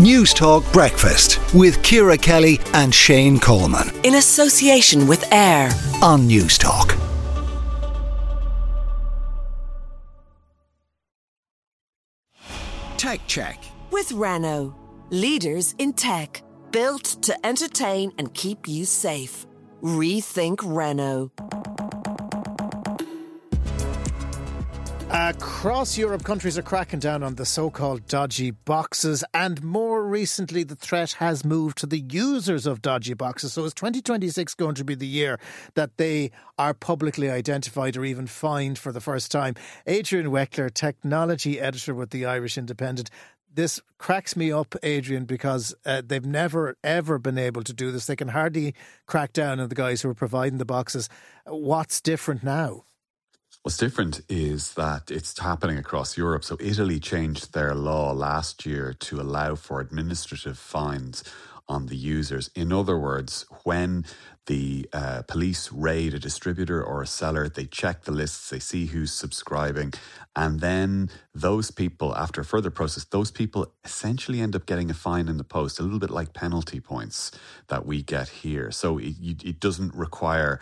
News Talk Breakfast with Ciara Kelly and Shane Coleman. In association with AIR on News Talk. Tech Check with Renault. Leaders in tech. Built to entertain and keep you safe. Rethink Renault. Across Europe, countries are cracking down on the so-called dodgy boxes, and more recently the threat has moved to the users of dodgy boxes. So is 2026 going to be the year that they are publicly identified or even fined for the first time? Adrian Weckler, technology editor with the Irish Independent. This cracks me up, Adrian, because they've never, ever been able to do this. They can hardly crack down on the guys who are providing the boxes. What's different now? What's different is that it's happening across Europe. So Italy changed their law last year to allow for administrative fines on the users. In other words, when the police raid a distributor or a seller, they check the lists, they see who's subscribing, and then those people, after further process, those people essentially end up getting a fine in the post, a little bit like penalty points that we get here. So it doesn't require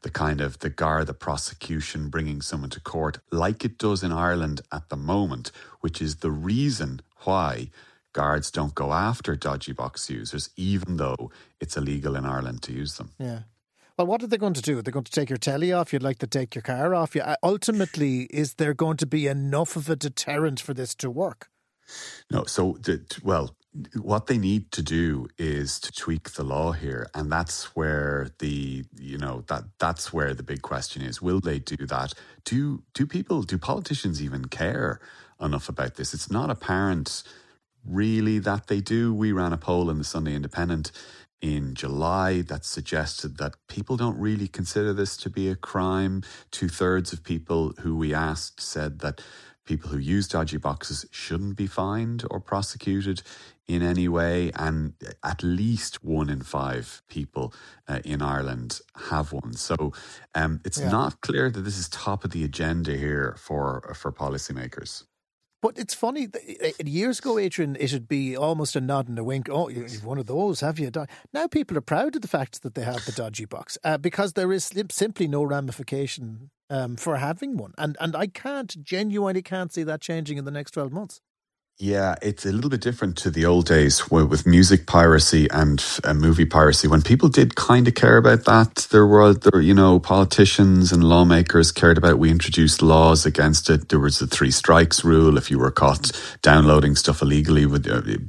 the prosecution bringing someone to court like it does in Ireland at the moment, which is the reason why guards don't go after dodgy box users, even though it's illegal in Ireland to use them. Yeah. Well, what are they going to do? They're going to take your telly off? You'd like to take your car off? Ultimately, is there going to be enough of a deterrent for this to work? No. So, what they need to do is to tweak the law here, and that's where that's where the big question is: will they do that? Do politicians even care enough about this? It's not apparent really that they do. We ran a poll in the Sunday Independent in July that suggested that people don't really consider this to be a crime. 2/3 of people who we asked said that people who use dodgy boxes shouldn't be fined or prosecuted in any way, and at least 1 in 5 people in Ireland have one. So it's not clear that this is top of the agenda here for policymakers. But it's funny, years ago, Adrian, it'd be almost a nod and a wink. Oh, you've one of those, have you? Now people are proud of the fact that they have the dodgy box because there is simply no ramification for having one. And I genuinely can't see that changing in the next 12 months. Yeah, it's a little bit different to the old days with music piracy and movie piracy. When people did kind of care about that, there were politicians and lawmakers cared about it. We introduced laws against it. There was the 3 strikes rule. If you were caught downloading stuff illegally with,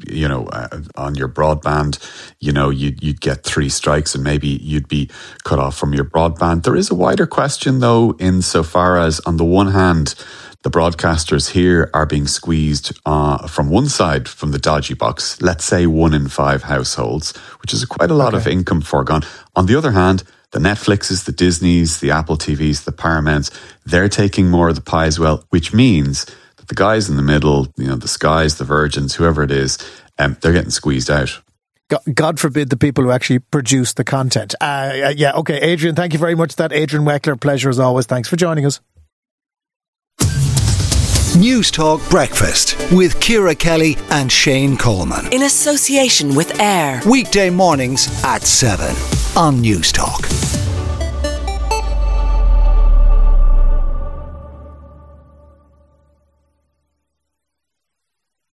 on your broadband, you'd get 3 strikes and maybe you'd be cut off from your broadband. There is a wider question, though, insofar as, on the one hand, the broadcasters here are being squeezed from one side from the dodgy box, let's say 1 in 5 households, which is quite a lot of income foregone. On the other hand, the Netflixes, the Disneys, the Apple TVs, the Paramounts, they're taking more of the pie as well, which means that the guys in the middle, the Skies, the Virgins, whoever it is, they're getting squeezed out. God forbid the people who actually produce the content. Okay, Adrian, thank you very much for that. Adrian Weckler, pleasure as always. Thanks for joining us. News Talk Breakfast with Ciara Kelly and Shane Coleman. In association with AIR. Weekday mornings at 7 on News Talk.